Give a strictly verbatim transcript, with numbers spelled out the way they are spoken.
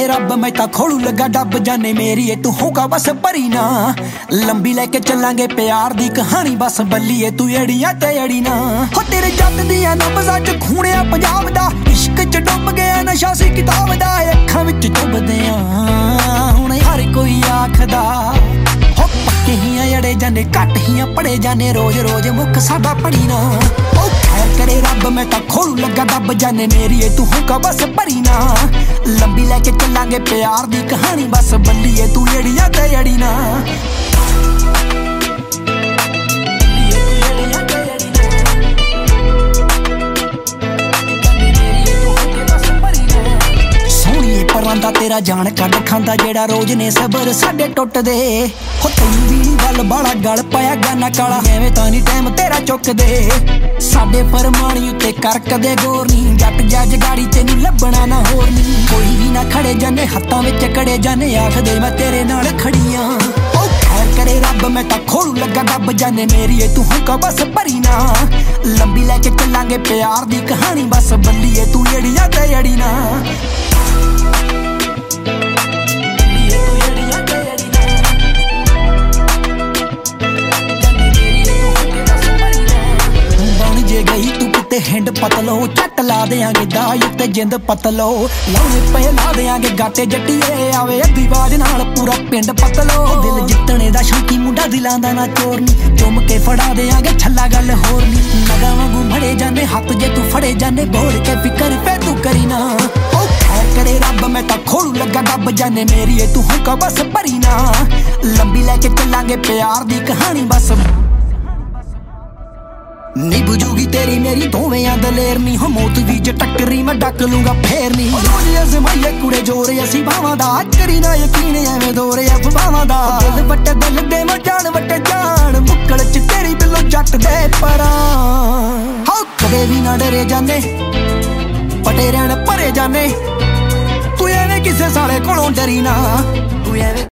करे रब मैं ता खोलू लगा डब जाने मेरी तू होगा बस भरी ना लंबी लेके चलांगे प्यार दी कहानी बस बल्लीए तू एड़ियां ते एड़ी ना हो तेरे जट दियां नब्ज़ां च खूणिया पंजाब दा इश्क च डुब गया नशा सी किताब दा अखां विच चुभदे आ हुण हर कोई आखदा हो पक्के हियां अड़े जाने घट हियां पढ़े जाने रोज रोज मुख साडा पढ़ी ना ओ खैर करे रब मैं ता खोलू लगा डब जाने मेरी तू होगा बस भरी ना लंबी लेके चलांगे प्यार दी कहानी बस बल्लीए तू एड़ियां ते एड़ी ना परांदा तेरा जान कड खांदा जेड़ा रोज ने सबर साडे टुटदे हो तैनूं भी नी गल बाला गल पाया गाना काला एवें तां नी टाइम तेरा चुकदे साडे फरमानी उत्ते कर कदे गौर नी जट जज गाड़ी तैनूं लभना ना होर नी कोई भी ना खड़े जाने हत्थां विच कड़े जाने आखदे मैं तेरे नाल खड़ियां ओ खैर करे रब मैं तां खोलू लगा डब जाने मेरी तू होगा बस भरी ना लंबी लेके चलांगे प्यार दी कहानी बस बल्लीए तू एड़ियां ते एड़ी ना हिंड पतलो झट ला देंगे दाई उत्ते जिंद पतलो लाने पे ला देंगे गाटे जट्टिए आवे अद्धी बाज नाल पूरा पिंड पतलो दिल जितने दा शौकी मुंडा दिलां दा ना चोरनी चुम के फड़ा देंगे छल्ला गल होर नी नगा वांगू मड़े जाने हाथ जे तू फड़े जाने बोल के फिकर पे तू करी ना ओ खैर करे रब मैं ता खोलू लगा डब जाने मेरी तू होगा बस भरी ना लंबी लेके चलांगे प्यार दी कहानी बस नी बुझूगी तेरी मेरी दोवें दलेर नी हो मौत भी जे टक्करी मैं डक लूंगा फेर नी रोज अजमाइए कुड़े जोर असी बावां दा करी ना यकीन एवें दोरे अफवाहां दा दिल वट्टे दिल दे मैं जान वट्टे जान मुक्कड़ च तेरी बिल्लो जट दे परां हो कदे भी ना डरे जाने पटे रहण भरे जाने तू एवें किसे साले कोलों डरी ना तू एवें